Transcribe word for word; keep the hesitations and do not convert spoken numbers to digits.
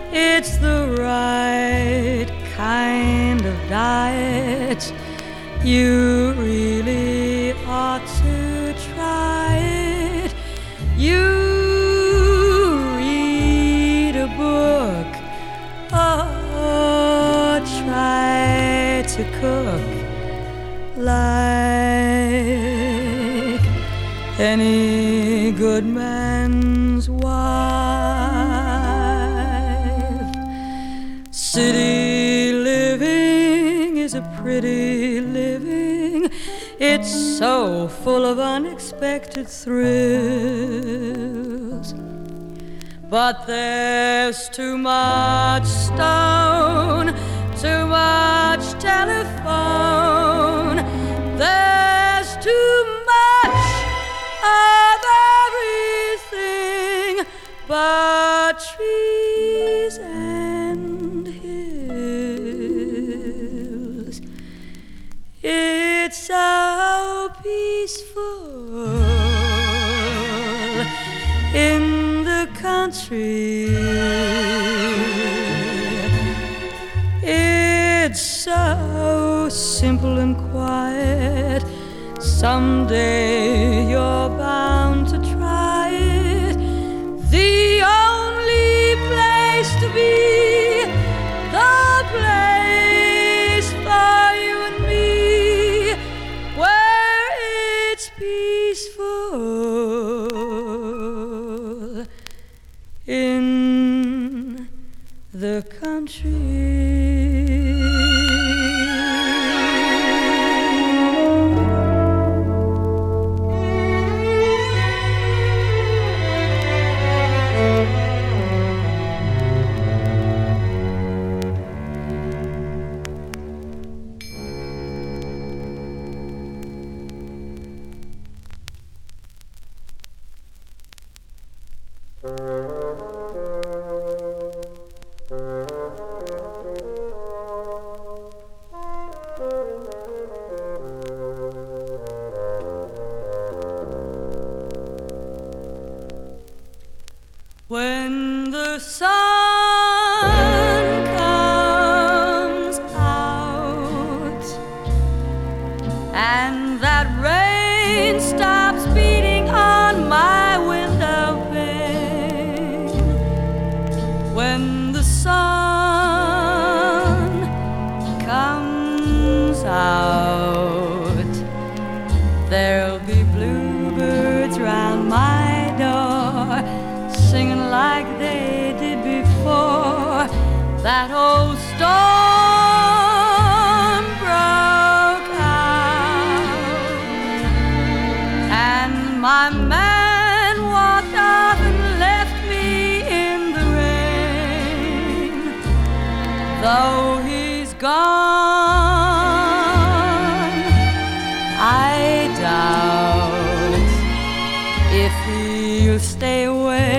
It's the right kind of diet. You really ought to try it. You read a book or try to cook like any good man's wife. City living is a pretty living. It's so full of unexpected thrills. But there's too much stone, too much telephone. There's too much of everything but trees and hills. It's so peaceful in the country. It's so simple and quiet. Someday you're bound to try it. The only place to be, the place for you and me, where it's peaceful in the country. When the sun comes out and that rain stops beating on my window pane, when the sun comes out, there'll be bluebirds round my door, singing like they did before that old storm broke out. And my man walked off and left me in the rain. Though he's gone, I doubt if he'll stay away